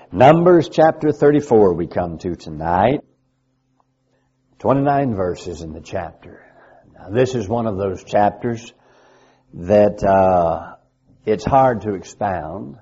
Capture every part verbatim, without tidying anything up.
Numbers chapter thirty-four we come to tonight. twenty-nine verses in the chapter. Now this is one of those chapters that uh, it's hard to expound.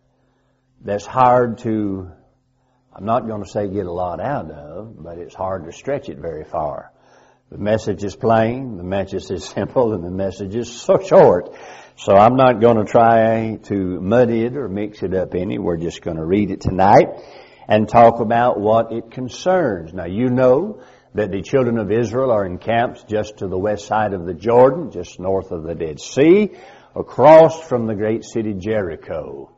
That's hard to, I'm not going to say get a lot out of, but it's hard to stretch it very far. The message is plain, the message is simple, and the message is so short. So I'm not going to try to muddy it or mix it up any. We're just going to read it tonight and talk about what it concerns. Now you know that the children of Israel are encamped just to the west side of the Jordan, just north of the Dead Sea, across from the great city Jericho.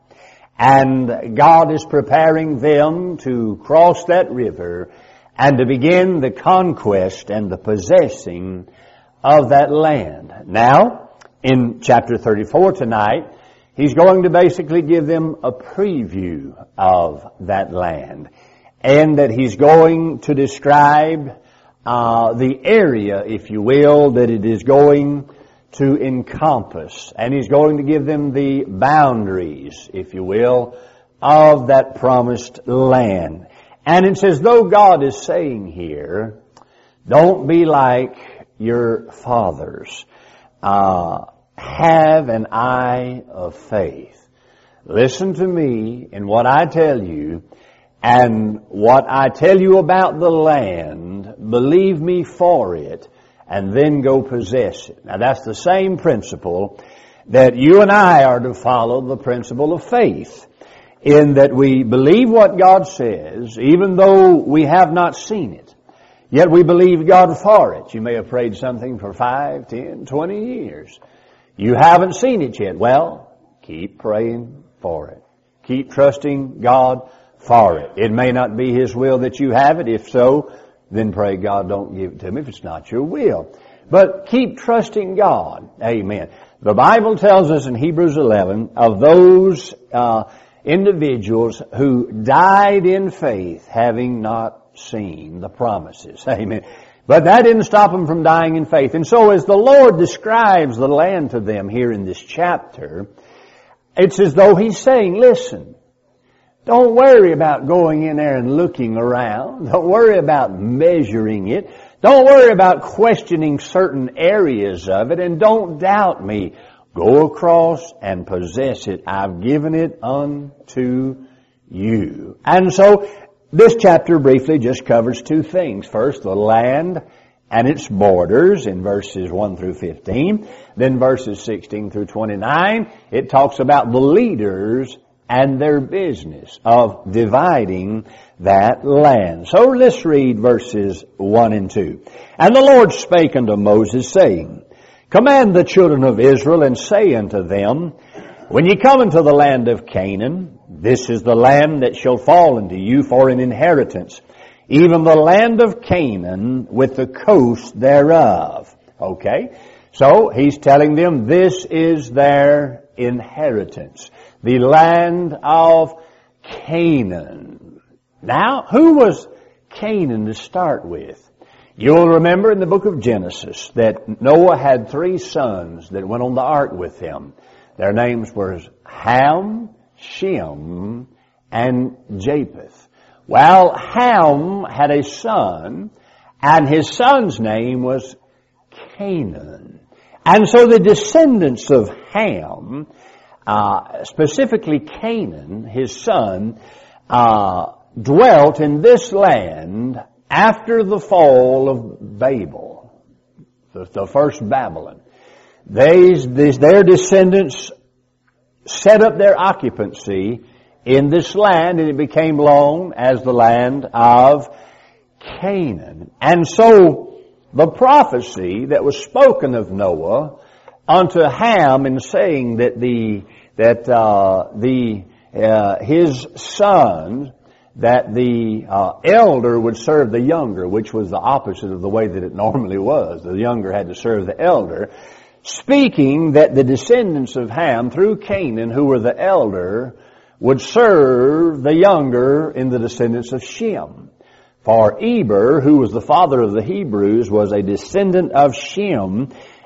And God is preparing them to cross that river and to begin the conquest and the possessing of that land. Now, in chapter thirty-four tonight, he's going to basically give them a preview of that land. And that he's going to describe uh, the area, if you will, that it is going to encompass. And he's going to give them the boundaries, if you will, of that promised land. And it's as though God is saying here, don't be like your fathers. Uh, have an eye of faith. Listen to me in what I tell you, and what I tell you about the land, believe me for it, and then go possess it. Now that's the same principle that you and I are to follow, the principle of faith, in that we believe what God says, even though we have not seen it. Yet we believe God for it. You may have prayed something for five, ten, twenty years. You haven't seen it yet. Well, keep praying for it. Keep trusting God for it. It may not be His will that you have it. If so, then pray, God, don't give it to me if it's not your will. But keep trusting God. Amen. The Bible tells us in Hebrews eleven of those uh, individuals who died in faith, having not seen the promises. Amen. But that didn't stop them from dying in faith. And so as the Lord describes the land to them here in this chapter, it's as though He's saying, listen, don't worry about going in there and looking around. Don't worry about measuring it. Don't worry about questioning certain areas of it. And don't doubt me. Go across and possess it. I've given it unto you. And so this chapter briefly just covers two things. First, the land and its borders in verses one through fifteen. Then verses sixteen through twenty-nine, it talks about the leaders and their business of dividing that land. So let's read verses one and two. And the Lord spake unto Moses, saying, Command the children of Israel, and say unto them, When ye come into the land of Canaan, this is the land that shall fall unto you for an inheritance, even the land of Canaan with the coast thereof. Okay? So, he's telling them this is their inheritance. The land of Canaan. Now, who was Canaan to start with? You'll remember in the book of Genesis that Noah had three sons that went on the ark with him. Their names were Ham, Shem, and Japheth. Well, Ham had a son, and his son's name was Canaan. And so the descendants of Ham, uh, specifically Canaan, his son, uh, dwelt in this land after the fall of Babel, the, the first Babylon. They, their descendants set up their occupancy in this land, and it became known as the land of Canaan. And so the prophecy that was spoken of Noah unto Ham in saying that the that uh, the uh, his son, that the uh, elder would serve the younger, which was the opposite of the way that it normally was. The younger had to serve the elder. Speaking that the descendants of Ham through Canaan, who were the elder, would serve the younger in the descendants of Shem. For Eber, who was the father of the Hebrews, was a descendant of Shem,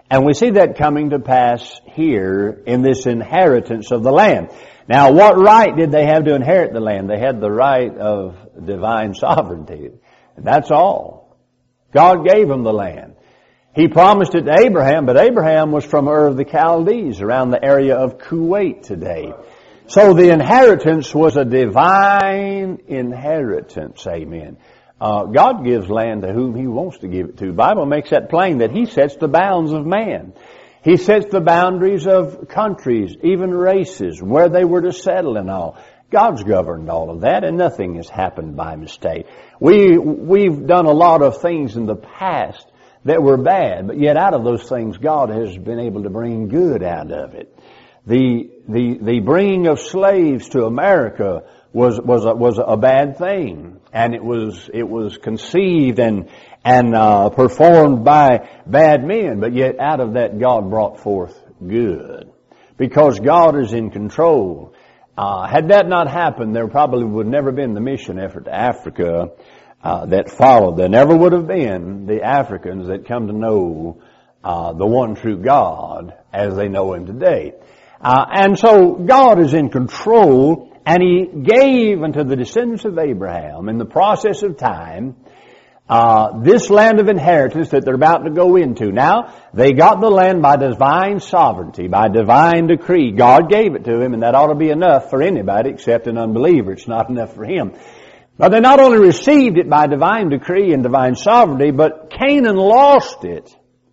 And we see that coming to pass here in this inheritance of the land. Now, what right did they have to inherit the land? They had the right of divine sovereignty. That's all. God gave them the land. He promised it to Abraham, but Abraham was from Ur of the Chaldees, around the area of Kuwait today. So the inheritance was a divine inheritance. Amen. Uh, God gives land to whom He wants to give it to. The Bible makes that plain, that He sets the bounds of man. He sets the boundaries of countries, even races, where they were to settle and all. God's governed all of that, and nothing has happened by mistake. We, we've done a lot of things in the past that were bad, but yet out of those things, God has been able to bring good out of it. The, the, the bringing of slaves to America was, was a, was a bad thing. And it was, it was conceived and, and, uh, performed by bad men. But yet out of that, God brought forth good. Because God is in control. Uh, had that not happened, there probably would never been the mission effort to Africa, uh, that followed. There never would have been the Africans that come to know, uh, the one true God as they know Him today. Uh, and so God is in control. And He gave unto the descendants of Abraham, in the process of time, uh, this land of inheritance that they're about to go into. Now, they got the land by divine sovereignty, by divine decree. God gave it to him, and that ought to be enough for anybody except an unbeliever. It's not enough for him. But they not only received it by divine decree and divine sovereignty, but Canaan lost it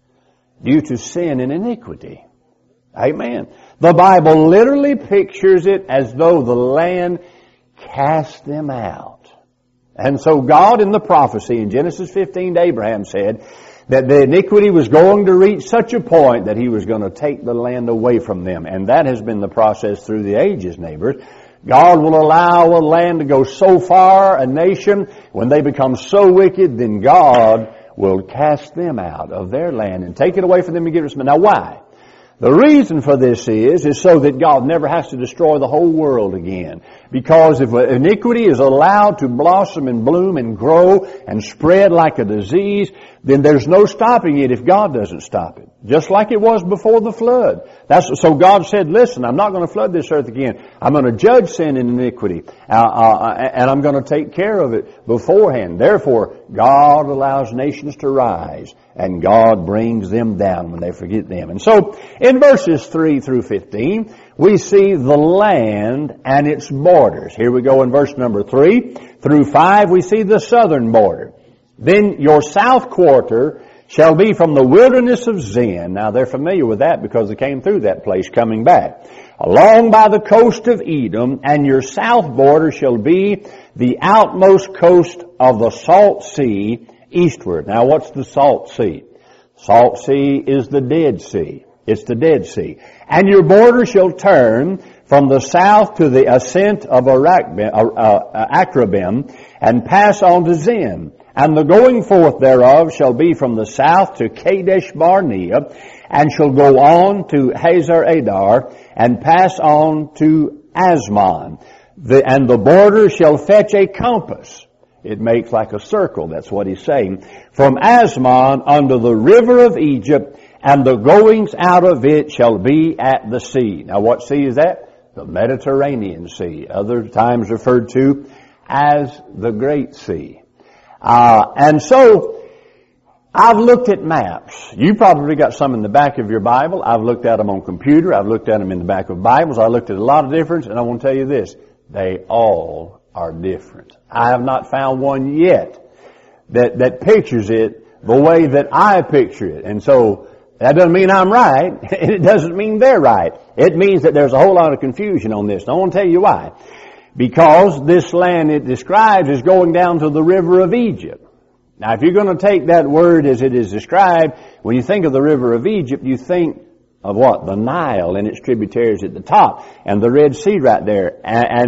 due to sin and iniquity. Amen. The Bible literally pictures it as though the land cast them out. And so God in the prophecy in Genesis fifteen to Abraham said that the iniquity was going to reach such a point that He was going to take the land away from them. And that has been the process through the ages, neighbors. God will allow a land to go so far, a nation, when they become so wicked, then God will cast them out of their land and take it away from them and give it to them. Now why? The reason for this is, is so that God never has to destroy the whole world again. Because if iniquity is allowed to blossom and bloom and grow and spread like a disease, then there's no stopping it if God doesn't stop it. Just like it was before the flood. That's, so God said, listen, I'm not going to flood this earth again. I'm going to judge sin and iniquity. Uh, uh, and I'm going to take care of it beforehand. Therefore, God allows nations to rise. And God brings them down when they forget them. And so, in verses three through fifteen, we see the land and its borders. Here we go in verse number three. Through five, we see the southern border. Then your south quarter shall be from the wilderness of Zin. Now they're familiar with that because they came through that place coming back. Along by the coast of Edom, and your south border shall be the outmost coast of the Salt Sea eastward. Now what's the Salt Sea? Salt Sea is the Dead Sea. It's the Dead Sea. And your border shall turn from the south to the ascent of Akrabim and pass on to Zin. And the going forth thereof shall be from the south to Kadesh Barnea, and shall go on to Hazar Adar, and pass on to Asmon. The, and the border shall fetch a compass. It makes like a circle, that's what he's saying. From Asmon unto the river of Egypt, and the goings out of it shall be at the sea. Now what sea is that? The Mediterranean Sea, other times referred to as the Great Sea. Uh, and so, I've looked at maps. You probably got some in the back of your Bible. I've looked at them on computer. I've looked at them in the back of Bibles. I looked at a lot of difference, and I want to tell you this. They all are different. I have not found one yet that, that pictures it the way that I picture it. And so, that doesn't mean I'm right. It doesn't mean they're right. It means that there's a whole lot of confusion on this. And I want to tell you why. Because this land it describes is going down to the river of Egypt. Now, if you're going to take that word as it is described, when you think of the river of Egypt, you think of what? The Nile and its tributaries at the top, and the Red Sea right there. And, and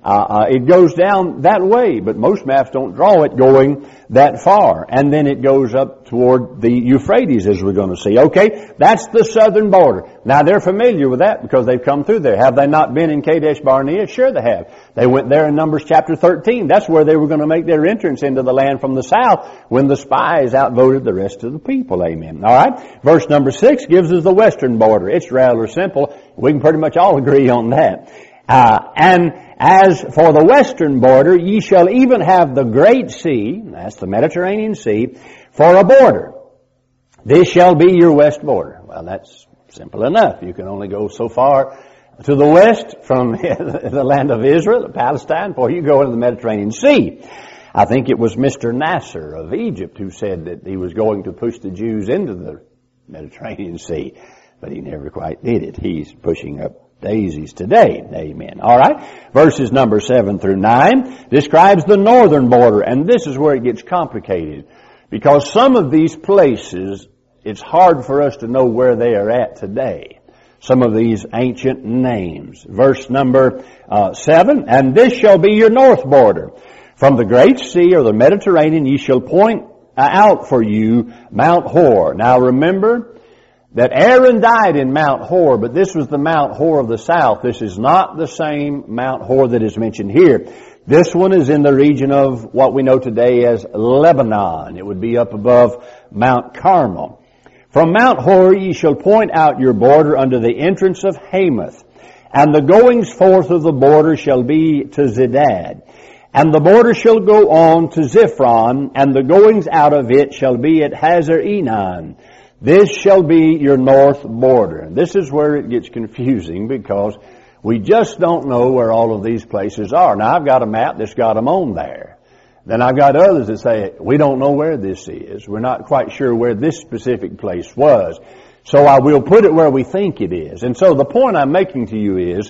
Uh, uh, it goes down that way, but most maps don't draw it going that far. And then it goes up toward the Euphrates, as we're going to see. Okay, that's the southern border. Now, they're familiar with that because they've come through there. Have they not been in Kadesh Barnea? Sure they have. They went there in Numbers chapter thirteen. That's where they were going to make their entrance into the land from the south when the spies outvoted the rest of the people. Amen. All right. Verse number six gives us the western border. It's rather simple. We can pretty much all agree on that. Uh, and as for the western border, ye shall even have the great sea, that's the Mediterranean Sea, for a border. This shall be your west border. Well, that's simple enough. You can only go so far to the west from the land of Israel, Palestine, before you go into the Mediterranean Sea. I think it was Mister Nasser of Egypt who said that he was going to push the Jews into the Mediterranean Sea, but he never quite did it. He's pushing up daisies today. Amen. All right. Verses number seven through nine describes the northern border, and this is where it gets complicated, because some of these places, it's hard for us to know where they are at today. Some of these ancient names. Verse number uh, seven, and this shall be your north border. From the great sea or the Mediterranean, ye shall point out for you Mount Hor. Now remember that Aaron died in Mount Hor, but this was the Mount Hor of the south. This is not the same Mount Hor that is mentioned here. This one is in the region of what we know today as Lebanon. It would be up above Mount Carmel. From Mount Hor ye shall point out your border unto the entrance of Hamath, and the goings forth of the border shall be to Zedad. And the border shall go on to Ziphron, and the goings out of it shall be at Hazar Enan. This shall be your north border. And this is where it gets confusing because we just don't know where all of these places are. Now, I've got a map that's got them on there. Then I've got others that say, we don't know where this is. We're not quite sure where this specific place was. So I will put it where we think it is. And so the point I'm making to you is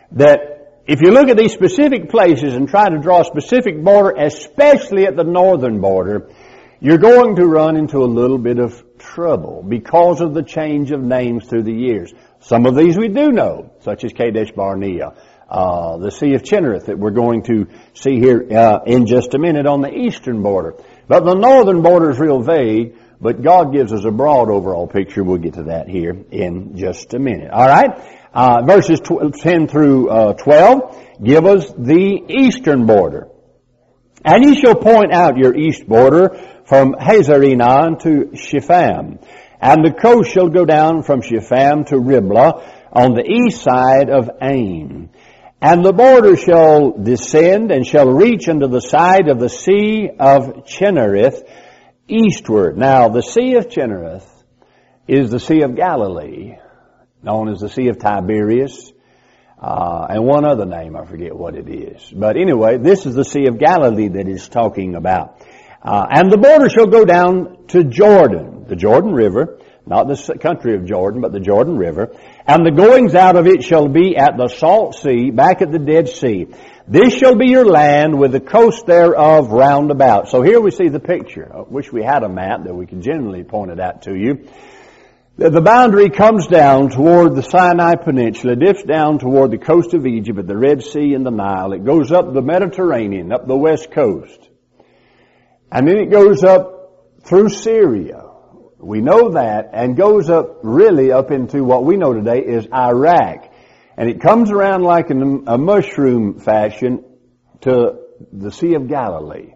that if you look at these specific places and try to draw a specific border, especially at the northern border, you're going to run into a little bit of trouble because of the change of names through the years. Some of these we do know, such as Kadesh Barnea, uh, the Sea of Chinnereth that we're going to see here uh, in just a minute on the eastern border. But the northern border is real vague, but God gives us a broad overall picture. We'll get to that here in just a minute. All right, uh, verses ten through uh, twelve give us the eastern border. And ye shall point out your east border from Hazar Enan to Shepham. And the coast shall go down from Shepham to Riblah on the east side of Ain. And the border shall descend and shall reach unto the side of the Sea of Chinnereth eastward. Now, the Sea of Chinnereth is the Sea of Galilee, known as the Sea of Tiberias. Uh, and one other name, I forget what it is. But anyway, this is the Sea of Galilee that he's talking about. Uh, and the border shall go down to Jordan, the Jordan River, not the country of Jordan, but the Jordan River. And the goings out of it shall be at the Salt Sea, back at the Dead Sea. This shall be your land with the coast thereof round about. So here we see the picture. I wish we had a map that we could generally point it out to you. The boundary comes down toward the Sinai Peninsula, dips down toward the coast of Egypt at the Red Sea and the Nile. It goes up the Mediterranean, up the west coast. And then it goes up through Syria. We know that, and goes up really up into what we know today is Iraq. And it comes around like in a mushroom fashion to the Sea of Galilee.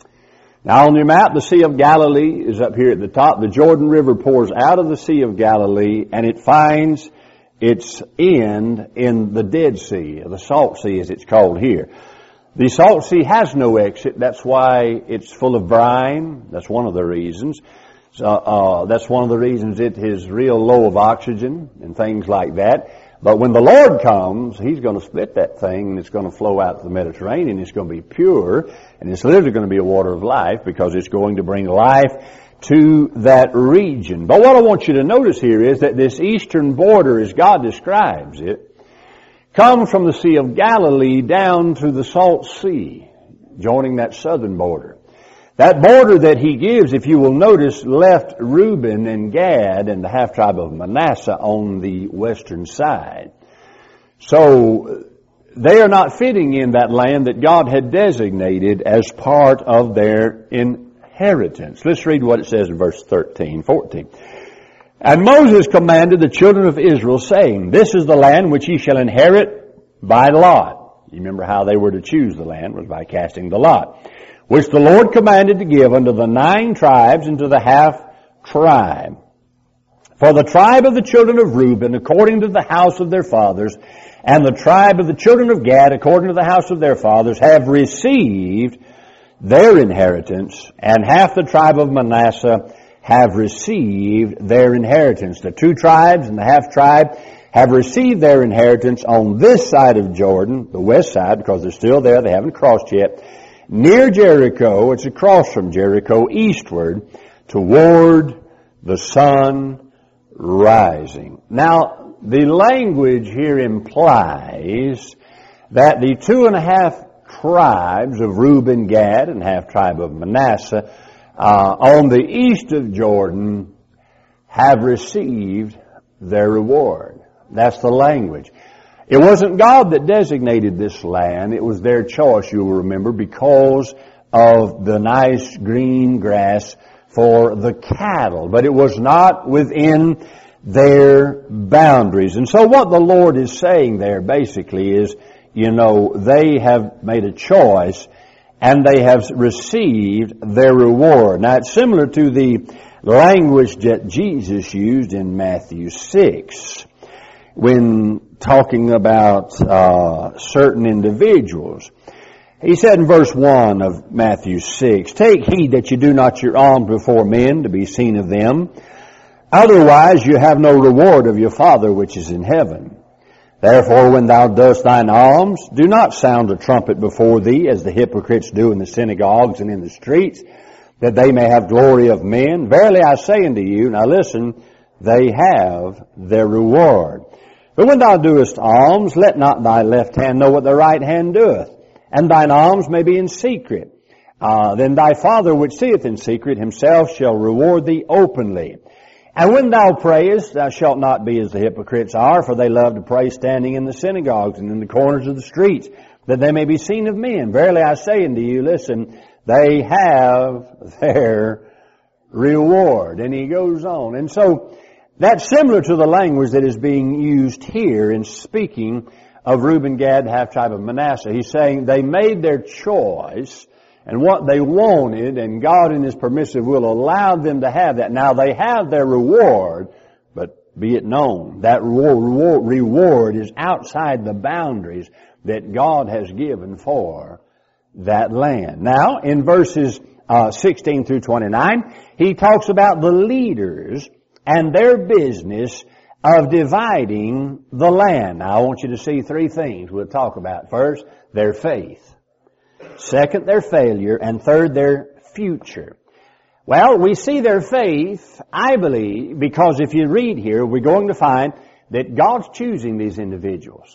Now on your map, the Sea of Galilee is up here at the top. The Jordan River pours out of the Sea of Galilee and it finds its end in the Dead Sea, or the Salt Sea as it's called here. The Salt Sea has no exit. That's why it's full of brine. That's one of the reasons. So, uh, that's one of the reasons it is real low of oxygen and things like that. But when the Lord comes, He's going to split that thing and it's going to flow out to the Mediterranean. It's going to be pure and it's literally going to be a water of life because it's going to bring life to that region. But what I want you to notice here is that this eastern border, as God describes it, comes from the Sea of Galilee down to the Salt Sea, joining that southern border. That border that He gives, if you will notice, left Reuben and Gad and the half-tribe of Manasseh on the western side. So, they are not fitting in that land that God had designated as part of their inheritance. Let's read what it says in verse thirteen, fourteen. And Moses commanded the children of Israel, saying, This is the land which ye shall inherit by lot. You remember how they were to choose the land was by casting the lot, which the Lord commanded to give unto the nine tribes and to the half tribe. For the tribe of the children of Reuben, according to the house of their fathers, and the tribe of the children of Gad, according to the house of their fathers, have received their inheritance, and half the tribe of Manasseh have received their inheritance. The two tribes and the half tribe have received their inheritance on this side of Jordan, the west side, because they're still there, they haven't crossed yet, near Jericho. It's across from Jericho, eastward, toward the sun rising. Now, the language here implies that the two and a half tribes of Reuben, Gad, and half tribe of Manasseh uh, on the east of Jordan have received their reward. That's the language. It wasn't God that designated this land. It was their choice, you will remember, because of the nice green grass for the cattle. But it was not within their boundaries. And so what the Lord is saying there basically is, you know, they have made a choice and they have received their reward. Now it's similar to the language that Jesus used in Matthew six when talking about uh, certain individuals. He said in verse one of Matthew six, Take heed that you do not your alms before men to be seen of them. Otherwise you have no reward of your Father which is in heaven. Therefore when thou dost thine alms, do not sound a trumpet before thee, as the hypocrites do in the synagogues and in the streets, that they may have glory of men. Verily I say unto you, now listen, they have their reward. But when thou doest alms, let not thy left hand know what thy right hand doeth, and thine alms may be in secret. Uh, then thy Father which seeth in secret himself shall reward thee openly. And when thou prayest, thou shalt not be as the hypocrites are, for they love to pray standing in the synagogues and in the corners of the streets, that they may be seen of men. Verily I say unto you, listen, they have their reward. And he goes on. And so that's similar to the language that is being used here in speaking of Reuben, Gad, half tribe of Manasseh. He's saying they made their choice and what they wanted, and God in His permissive will allowed them to have that. Now they have their reward, but be it known, that reward, reward is outside the boundaries that God has given for that land. Now, in verses uh, sixteen through twenty-nine, he talks about the leaders and their business of dividing the land. Now, I want you to see three things we'll talk about. First, their faith. Second, their failure. And third, their future. Well, we see their faith, I believe, because if you read here, we're going to find that God's choosing these individuals.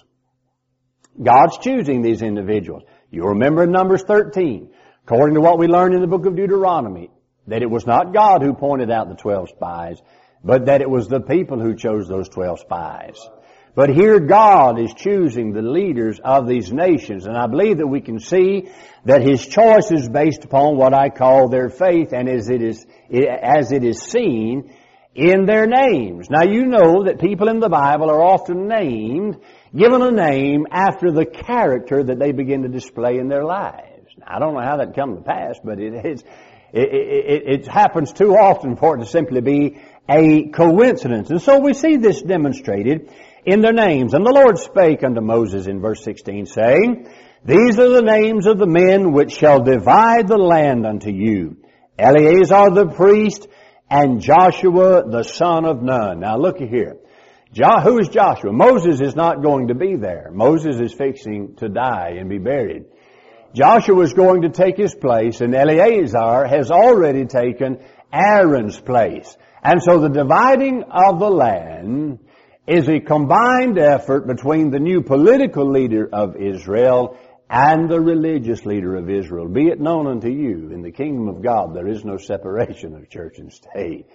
God's choosing these individuals. You remember in Numbers thirteen, according to what we learned in the book of Deuteronomy, that it was not God who pointed out the twelve spies, but that it was the people who chose those twelve spies. But here God is choosing the leaders of these nations, and I believe that we can see that His choice is based upon what I call their faith, and as it is, as it is seen in their names. Now you know that people in the Bible are often named, given a name after the character that they begin to display in their lives. Now, I don't know how that come to pass, but it, it's, it, it, it happens too often for it to simply be a coincidence. And so we see this demonstrated in their names. And the Lord spake unto Moses in verse sixteen, saying, These are the names of the men which shall divide the land unto you. Eleazar the priest, and Joshua the son of Nun. Now look here. Jo- who is Joshua? Moses is not going to be there. Moses is fixing to die and be buried. Joshua is going to take his place, and Eleazar has already taken Aaron's place. And so the dividing of the land is a combined effort between the new political leader of Israel and the religious leader of Israel. Be it known unto you, in the kingdom of God there is no separation of church and state.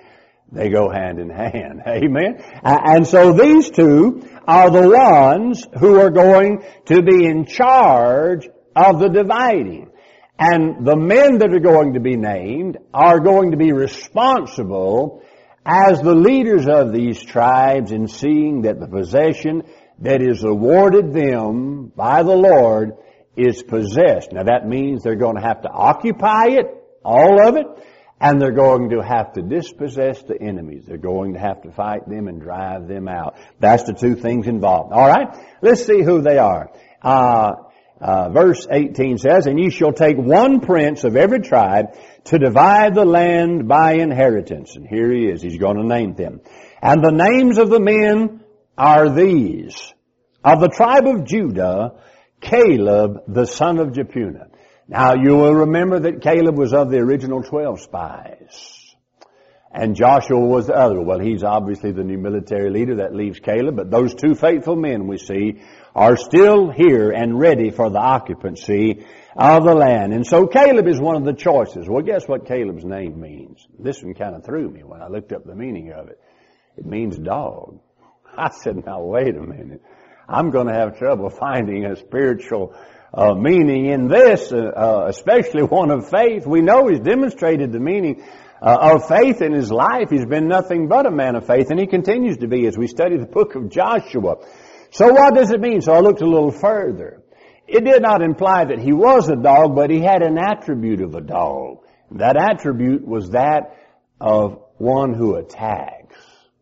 They go hand in hand. Amen. And so these two are the ones who are going to be in charge of the dividing. And the men that are going to be named are going to be responsible as the leaders of these tribes in seeing that the possession that is awarded them by the Lord is possessed. Now that means they're going to have to occupy it, all of it, and they're going to have to dispossess the enemies. They're going to have to fight them and drive them out. That's the two things involved. All right? Let's see who they are. Uh, uh, verse eighteen says, "And ye shall take one prince of every tribe to divide the land by inheritance." And here he is. He's going to name them. "And the names of the men are these. Of the tribe of Judah, Caleb, the son of Jephunneh." Now, you will remember that Caleb was of the original twelve spies. And Joshua was the other. Well, he's obviously the new military leader. That leaves Caleb. But those two faithful men we see are still here and ready for the occupancy of the land. And so Caleb is one of the choices. Well, guess what Caleb's name means? This one kind of threw me when I looked up the meaning of it. It means dog. I said, now wait a minute. I'm going to have trouble finding a spiritual uh, meaning in this, uh, uh, especially one of faith. We know he's demonstrated the meaning uh, of faith in his life. He's been nothing but a man of faith, and he continues to be as we study the book of Joshua. So what does it mean? So I looked a little further. It did not imply that he was a dog, but he had an attribute of a dog. That attribute was that of one who attacks.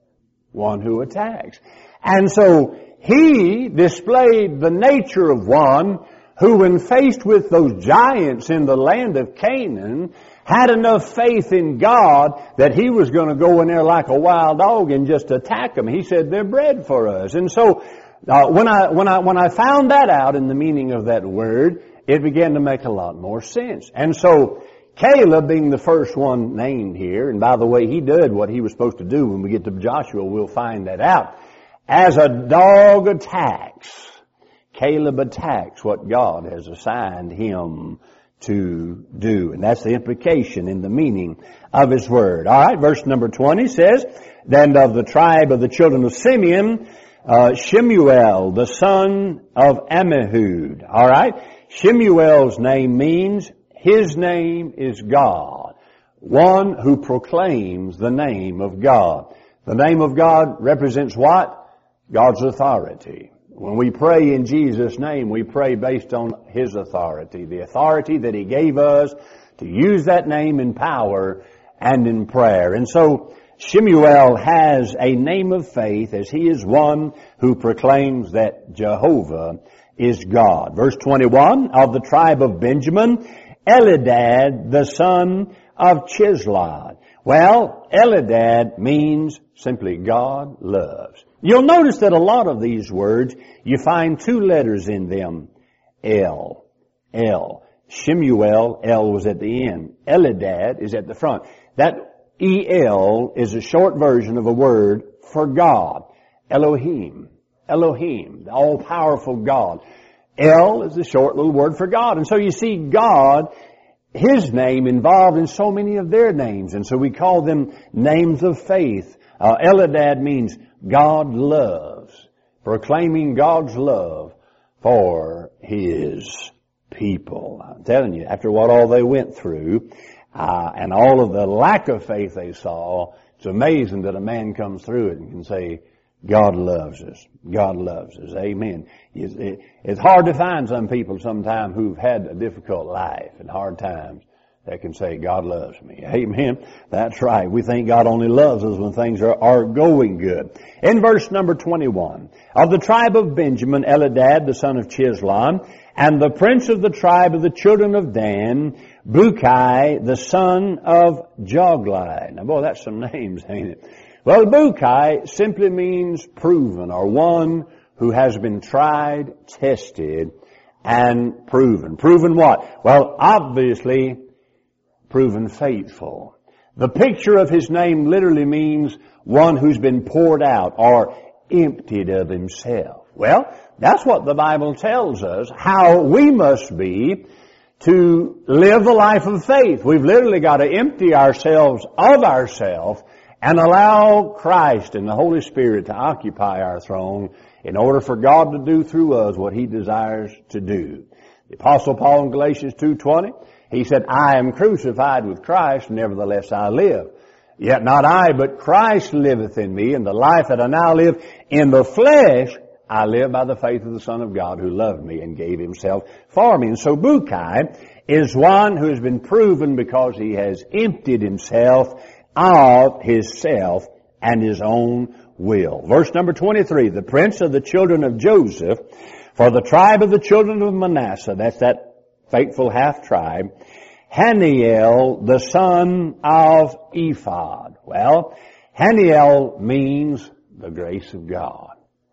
One who attacks. And so he displayed the nature of one who, when faced with those giants in the land of Canaan, had enough faith in God that he was going to go in there like a wild dog and just attack them. He said, they're bred for us. And so uh, when I when I when I found that out in the meaning of that word, it began to make a lot more sense. And so Caleb being the first one named here, and by the way, he did what he was supposed to do. When we get to Joshua, we'll find that out. As a dog attacks, Caleb attacks what God has assigned him to do. And that's the implication in the meaning of his word. All right, verse number twenty says, "Then of the tribe of the children of Simeon, uh, Shemuel, the son of Ammihud." All right, Shemuel's name means his name is God. One who proclaims the name of God. The name of God represents what? God's authority. When we pray in Jesus' name, we pray based on His authority, the authority that He gave us to use that name in power and in prayer. And so Shemuel has a name of faith as he is one who proclaims that Jehovah is God. Verse twenty-one, "Of the tribe of Benjamin, Elidad, the son of Chislon." Well, Elidad means simply God loves. You'll notice that a lot of these words, you find two letters in them. El. El. Shemuel, El was at the end. Elidad is at the front. That E L is a short version of a word for God. Elohim. Elohim, the all-powerful God. El is a short little word for God. And so you see God, His name involved in so many of their names. And so we call them names of faith. Uh, Elidad means God loves, proclaiming God's love for His people. I'm telling you, after what all they went through, uh, and all of the lack of faith they saw, it's amazing that a man comes through it and can say, God loves us. God loves us. Amen. It's hard to find some people sometime who've had a difficult life and hard times that can say, God loves me. Amen. That's right. We think God only loves us when things are, are going good. In verse number twenty-one, "Of the tribe of Benjamin, Elidad, the son of Chislon, and the prince of the tribe of the children of Dan, Bukai, the son of Jogli." Now, boy, that's some names, ain't it? Well, Bukai simply means proven, or one who has been tried, tested, and proven. Proven what? Well, obviously, proven faithful. The picture of his name literally means one who's been poured out or emptied of himself. Well, that's what the Bible tells us, how we must be to live the life of faith. We've literally got to empty ourselves of ourselves and allow Christ and the Holy Spirit to occupy our throne in order for God to do through us what He desires to do. The Apostle Paul in Galatians two twenty, he said, I am crucified with Christ, nevertheless I live. Yet not I, but Christ liveth in me, and the life that I now live in the flesh, I live by the faith of the Son of God who loved me and gave Himself for me. And so Bukai is one who has been proven because he has emptied himself of his self and his own will. Verse number twenty-three, the prince of the children of Joseph, for the tribe of the children of Manasseh, that's that faithful half-tribe, Haniel, the son of Ephod. Well, Haniel means the grace of God.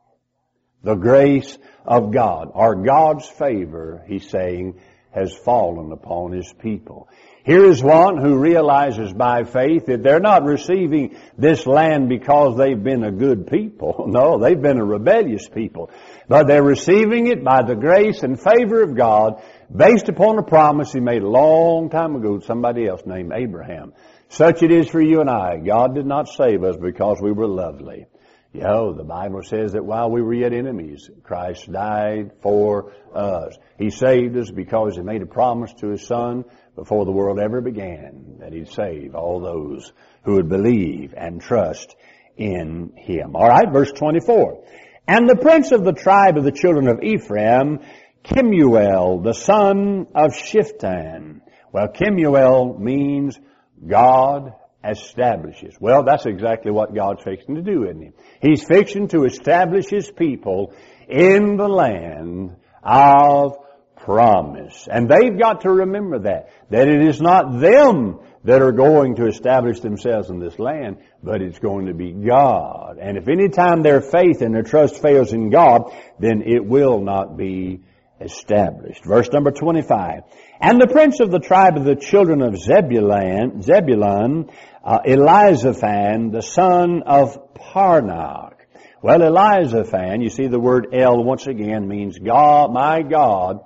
The grace of God, or God's favor, he's saying, has fallen upon His people. Here is one who realizes by faith that they're not receiving this land because they've been a good people. No, they've been a rebellious people. But they're receiving it by the grace and favor of God based upon a promise He made a long time ago to somebody else named Abraham. Such it is for you and I. God did not save us because we were lovely. You know, the Bible says that while we were yet enemies, Christ died for us. He saved us because He made a promise to His Son before the world ever began that He'd save all those who would believe and trust in Him. All right, verse twenty-four. And the prince of the tribe of the children of Ephraim, Kemuel, the son of Shiftan. Well, Kemuel means God establishes. Well, that's exactly what God's fixing to do, isn't He? He's fixing to establish His people in the land of promise. And they've got to remember that, that it is not them that are going to establish themselves in this land, but it's going to be God. And if any time their faith and their trust fails in God, then it will not be established. Verse number twenty-five. And the prince of the tribe of the children of Zebulun, Zebulun, uh, Elizaphan, the son of Parnach. Well, Elizaphan, you see the word El once again means God, my God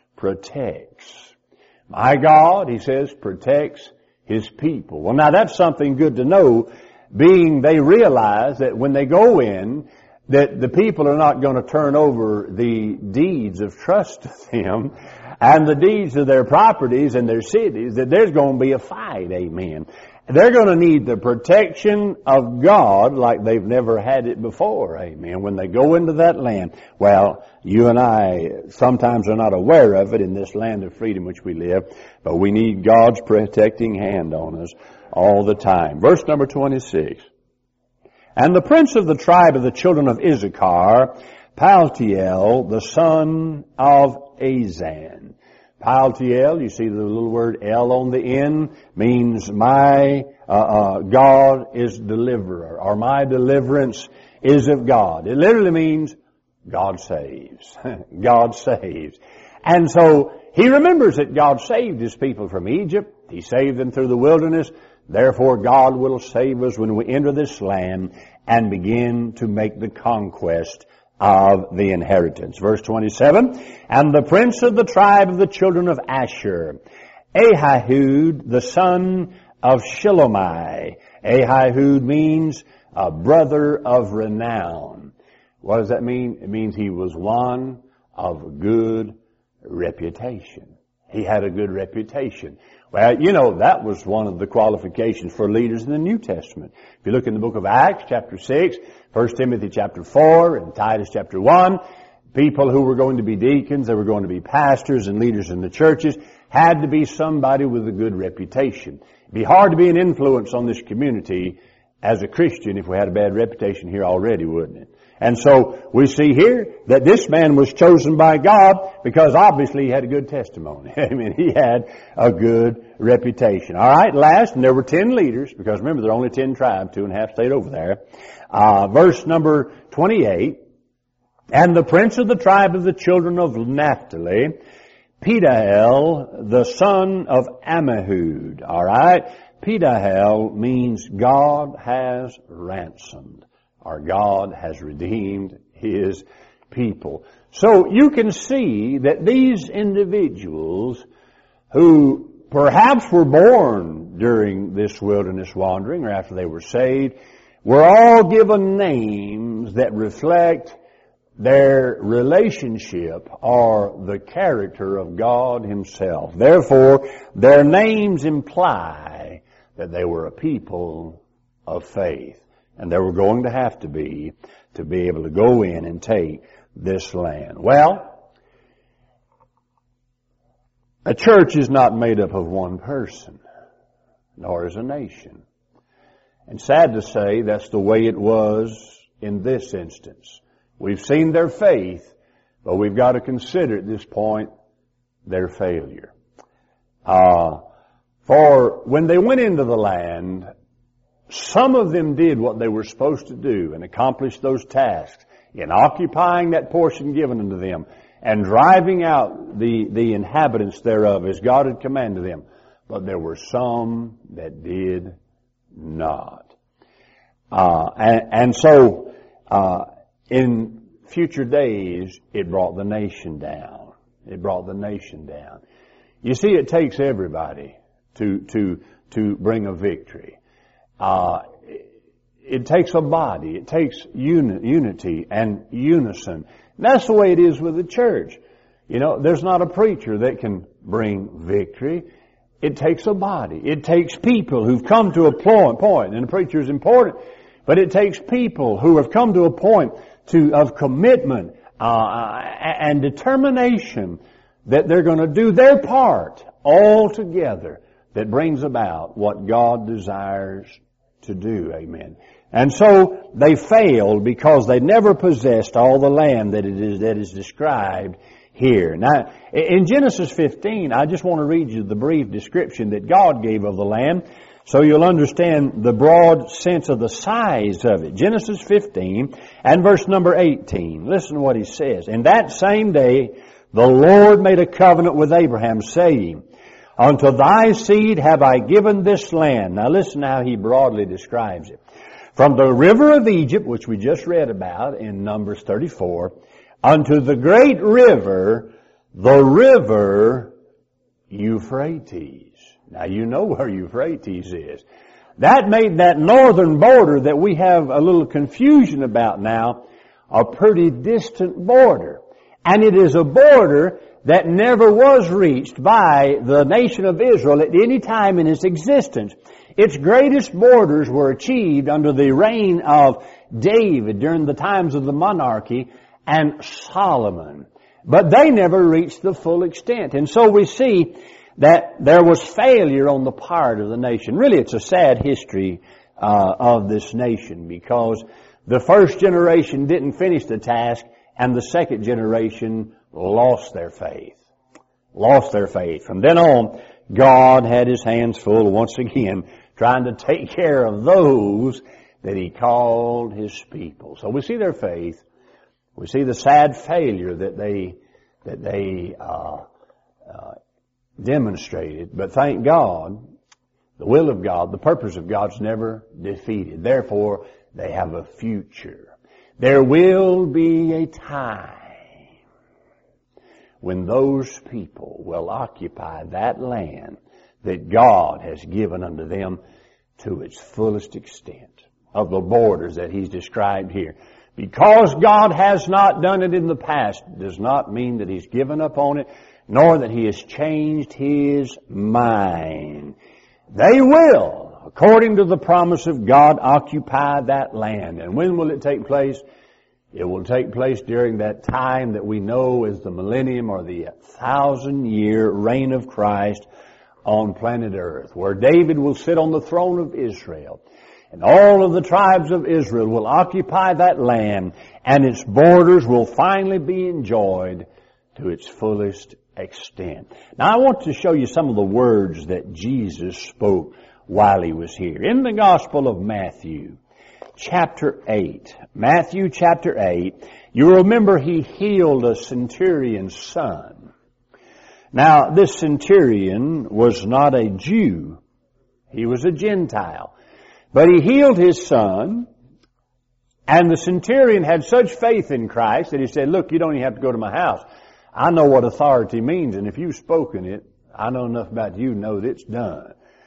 protects. My God, he says, protects His people. Well, now that's something good to know, being they realize that when they go in, that the people are not going to turn over the deeds of trust to them and the deeds of their properties and their cities, that there's going to be a fight, amen. They're going to need the protection of God like they've never had it before, amen, when they go into that land. Well, you and I sometimes are not aware of it in this land of freedom which we live, but we need God's protecting hand on us all the time. Verse number twenty-six. And the prince of the tribe of the children of Issachar, Paltiel, the son of Azan. Paltiel, you see the little word El on the end, means my uh, uh, God is deliverer, or my deliverance is of God. It literally means God saves. God saves. And so he remembers that God saved His people from Egypt. He saved them through the wilderness. Therefore, God will save us when we enter this land and begin to make the conquest of the inheritance. Verse twenty-seven, and the prince of the tribe of the children of Asher, Ahihud, the son of Shilomai. Ahihud means a brother of renown. What does that mean? It means he was one of good reputation. He had a good reputation. Well, you know, that was one of the qualifications for leaders in the New Testament. If you look in the book of Acts, chapter six, First Timothy chapter four, and Titus chapter one, people who were going to be deacons, they were going to be pastors and leaders in the churches, had to be somebody with a good reputation. It'd be hard to be an influence on this community as a Christian if we had a bad reputation here already, wouldn't it? And so we see here that this man was chosen by God because obviously he had a good testimony. I mean, he had a good reputation. All right, last, and there were ten leaders, because remember, there are only ten tribes, two and a half stayed over there. Uh, verse number twenty-eight, and the prince of the tribe of the children of Naphtali, Pedahel, the son of Ammihud. All right, Pedahel means God has ransomed, or God has redeemed His people. So you can see that these individuals who perhaps were born during this wilderness wandering or after they were saved were all given names that reflect their relationship or the character of God Himself. Therefore, their names imply that they were a people of faith. And they were going to have to be to be able to go in and take this land. Well, a church is not made up of one person, nor is a nation. And sad to say, that's the way it was in this instance. We've seen their faith, but we've got to consider at this point their failure. Uh, for when they went into the land, some of them did what they were supposed to do and accomplished those tasks in occupying that portion given unto them and driving out the, the inhabitants thereof as God had commanded them. But there were some that did not. Uh, and, and so, uh, in future days, it brought the nation down. It brought the nation down. You see, it takes everybody to, to, to bring a victory. Uh, it takes a body. It takes uni- unity and unison. And that's the way it is with the church. You know, there's not a preacher that can bring victory. It takes a body. It takes people who've come to a point, and a preacher is important, but it takes people who have come to a point to, of commitment, uh, and determination that they're going to do their part all together that brings about what God desires to do. Amen. And so they failed because they never possessed all the land that it is, that is described here. Now, in Genesis fifteen, I just want to read you the brief description that God gave of the land so you'll understand the broad sense of the size of it. Genesis fifteen and verse number eighteen. Listen to what He says. In that same day, the Lord made a covenant with Abraham, saying, unto thy seed have I given this land. Now listen how He broadly describes it. From the river of Egypt, which we just read about in Numbers thirty-four, unto the great river, the river Euphrates. Now you know where Euphrates is. That made that northern border that we have a little confusion about now a pretty distant border. And it is a border that never was reached by the nation of Israel at any time in its existence. Its greatest borders were achieved under the reign of David during the times of the monarchy and Solomon. But they never reached the full extent. And so we see that there was failure on the part of the nation. Really, it's a sad history uh, of this nation because the first generation didn't finish the task and the second generation lost their faith. Lost their faith. From then on, God had His hands full once again trying to take care of those that He called His people. So we see their faith. We see the sad failure that they that they uh, uh, demonstrated. But thank God, the will of God, the purpose of God's never defeated. Therefore, they have a future. There will be a time when those people will occupy that land that God has given unto them to its fullest extent of the borders that He's described here. Because God has not done it in the past does not mean that He's given up on it, nor that He has changed His mind. They will, according to the promise of God, occupy that land. And when will it take place? It will take place during that time that we know as the millennium or the thousand-year reign of Christ on planet Earth, where David will sit on the throne of Israel. And all of the tribes of Israel will occupy that land, and its borders will finally be enjoyed to its fullest extent. Now I want to show you some of the words that Jesus spoke while He was here. In the Gospel of Matthew, chapter eight, Matthew chapter eight, you remember He healed a centurion's son. Now this centurion was not a Jew. He was a Gentile. But He healed his son, and the centurion had such faith in Christ that he said, look, you don't even have to go to my house. I know what authority means, and if you've spoken it, I know enough about you to know that it's done.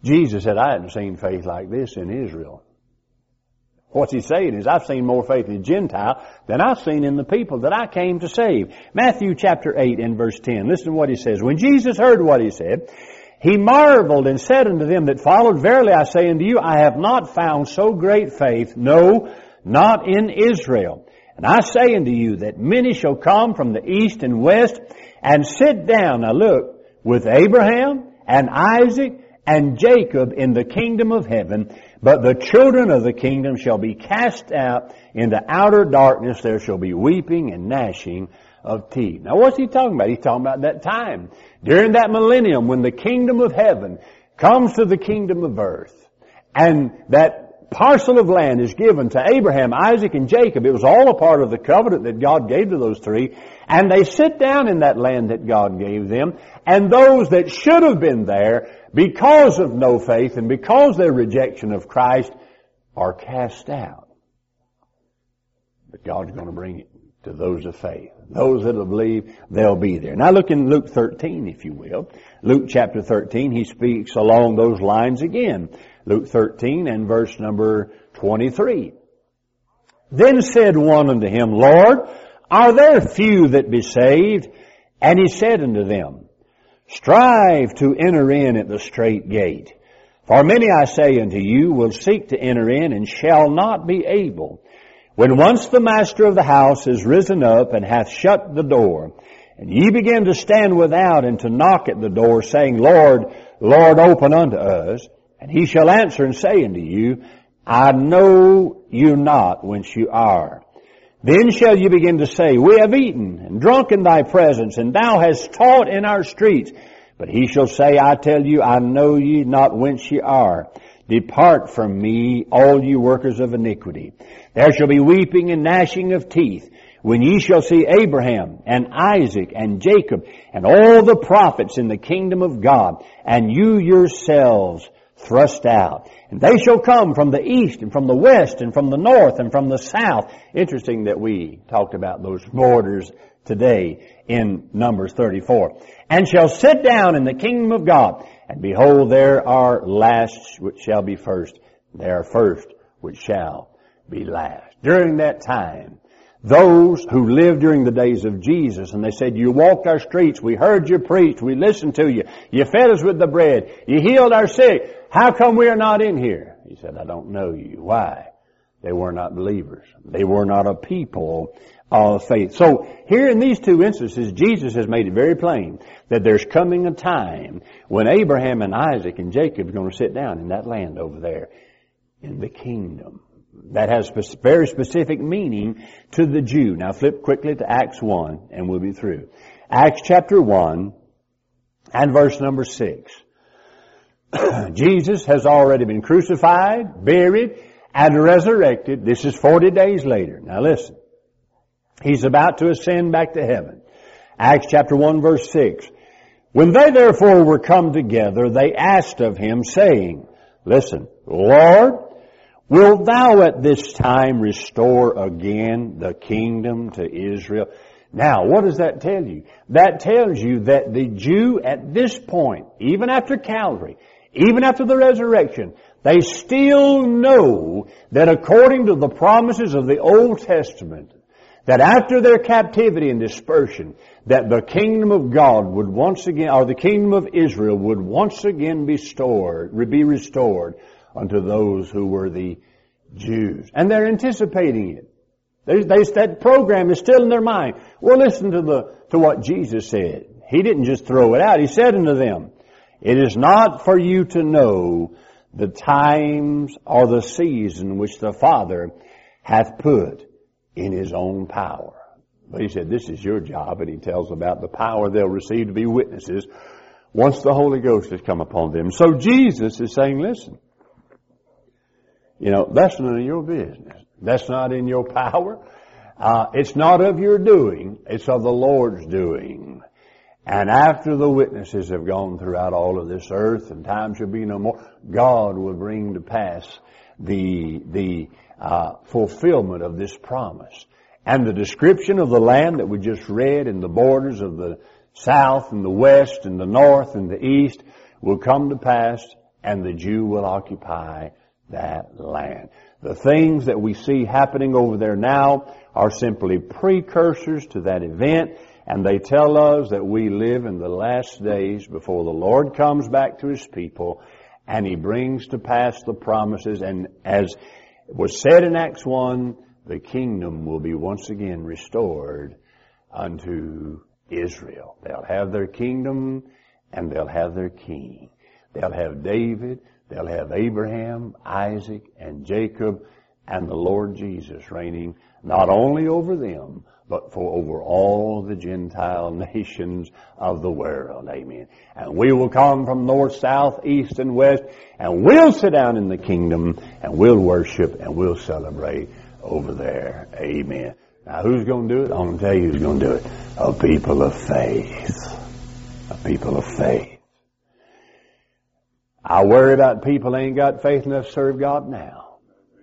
Jesus said, I hadn't seen faith like this in Israel. What's he saying is, I've seen more faith in the Gentile than I've seen in the people that I came to save. Matthew chapter eight and verse ten. Listen to what he says. When Jesus heard what he said, he marveled and said unto them that followed, Verily I say unto you, I have not found so great faith, no, not in Israel. And I say unto you that many shall come from the east and west and sit down, now look, with Abraham and Isaac and Jacob in the kingdom of heaven, but the children of the kingdom shall be cast out into outer darkness. There shall be weeping and gnashing of teeth. Now what's he talking about? He's talking about that time, during that millennium, when the kingdom of heaven comes to the kingdom of earth, and that parcel of land is given to Abraham, Isaac, and Jacob. It was all a part of the covenant that God gave to those three. And they sit down in that land that God gave them. And those that should have been there, because of no faith and because of their rejection of Christ, are cast out. But God's going to bring it to those of faith. Those that will believe, they'll be there. Now look in Luke thirteen, if you will. Luke chapter thirteen, he speaks along those lines again. Luke thirteen and verse number twenty-three. Then said one unto him, Lord, are there few that be saved? And he said unto them, Strive to enter in at the strait gate. For many, I say unto you, will seek to enter in and shall not be able. When once the master of the house is risen up and hath shut the door, and ye begin to stand without and to knock at the door, saying, Lord, Lord, open unto us, and he shall answer and say unto you, I know you not whence you are. Then shall you begin to say, We have eaten and drunk in thy presence, and thou hast taught in our streets. But he shall say, I tell you, I know ye not whence ye are. Depart from me, all you workers of iniquity. There shall be weeping and gnashing of teeth, when ye shall see Abraham and Isaac and Jacob and all the prophets in the kingdom of God, and you yourselves thrust out. And they shall come from the east and from the west and from the north and from the south. Interesting that we talked about those borders today in Numbers thirty-four. And shall sit down in the kingdom of God. And behold, there are last which shall be first. There are first which shall be last. During that time, those who lived during the days of Jesus, and they said, you walked our streets, we heard you preach, we listened to you, you fed us with the bread, you healed our sick, how come we are not in here? He said, I don't know you. Why? They were not believers. They were not a people of faith. So here in these two instances, Jesus has made it very plain that there's coming a time when Abraham and Isaac and Jacob are going to sit down in that land over there in the kingdom. That has very specific meaning to the Jew. Now flip quickly to Acts one and we'll be through. Acts chapter one and verse number six. Jesus has already been crucified, buried, and resurrected. This is forty days later. Now listen. He's about to ascend back to heaven. Acts chapter one verse six. When they therefore were come together, they asked of him, saying, listen, Lord, wilt thou at this time restore again the kingdom to Israel? Now, what does that tell you? That tells you that the Jew at this point, even after Calvary, even after the resurrection, they still know that according to the promises of the Old Testament, that after their captivity and dispersion, that the kingdom of God would once again, or the kingdom of Israel would once again be restored, be restored unto those who were the Jews. And they're anticipating it. They, they, that program is still in their mind. Well, listen to the to what Jesus said. He didn't just throw it out. He said unto them, it is not for you to know the times or the season which the Father hath put in His own power. But He said, this is your job, and He tells about the power they'll receive to be witnesses once the Holy Ghost has come upon them. So Jesus is saying, listen, you know, that's none of your business. That's not in your power. Uh, it's not of your doing. It's of the Lord's doing. And after the witnesses have gone throughout all of this earth and time shall be no more, God will bring to pass the, the, uh, fulfillment of this promise. And the description of the land that we just read in the borders of the south and the west and the north and the east will come to pass and the Jew will occupy that land. The things that we see happening over there now are simply precursors to that event, and they tell us that we live in the last days before the Lord comes back to His people and He brings to pass the promises. And as was said in Acts one, the kingdom will be once again restored unto Israel. They'll have their kingdom and they'll have their king. They'll have David, they'll have Abraham, Isaac, and Jacob, and the Lord Jesus reigning not only over them, but for over all the Gentile nations of the world. Amen. And we will come from north, south, east, and west, and we'll sit down in the kingdom, and we'll worship, and we'll celebrate over there. Amen. Now, who's going to do it? I'm going to tell you who's going to do it. A people of faith. A people of faith. I worry about people ain't got faith enough to serve God now.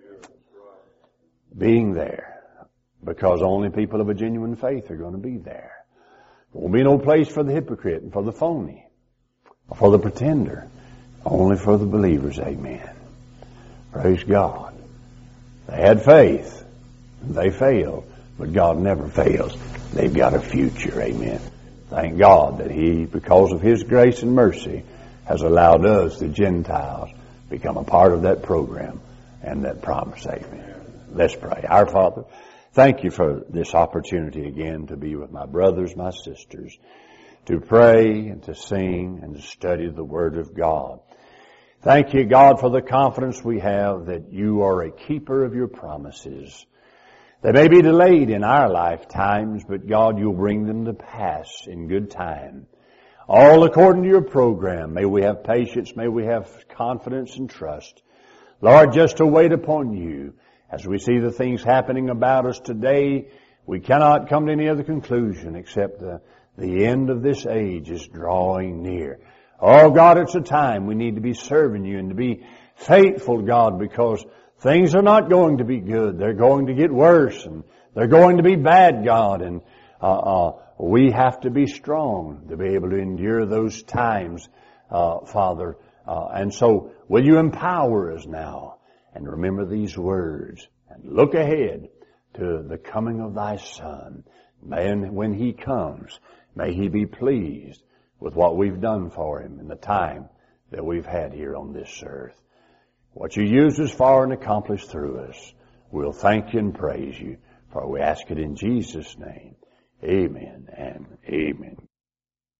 Being there. Because only people of a genuine faith are going to be there. There won't be no place for the hypocrite and for the phony. Or for the pretender. Only for the believers. Amen. Praise God. They had faith. They failed. But God never fails. They've got a future. Amen. Thank God that He, because of His grace and mercy, has allowed us, the Gentiles, become a part of that program and that promise. Amen. Let's pray. Our Father, thank You for this opportunity again to be with my brothers, my sisters, to pray and to sing and to study the Word of God. Thank You, God, for the confidence we have that You are a keeper of Your promises. They may be delayed in our lifetimes, but God, You'll bring them to pass in good time. All according to Your program. May we have patience. May we have confidence and trust. Lord, just to wait upon You. As we see the things happening about us today, we cannot come to any other conclusion except the, the end of this age is drawing near. Oh God, it's a time we need to be serving You and to be faithful, God, because things are not going to be good. They're going to get worse and they're going to be bad, God. And uh, uh, we have to be strong to be able to endure those times, uh, Father. Uh, and so will You empower us now? And remember these words and look ahead to the coming of Thy Son. And when He comes, may He be pleased with what we've done for Him in the time that we've had here on this earth. What You used us for and accomplished through us, we'll thank You and praise You, for we ask it in Jesus' name. Amen and amen.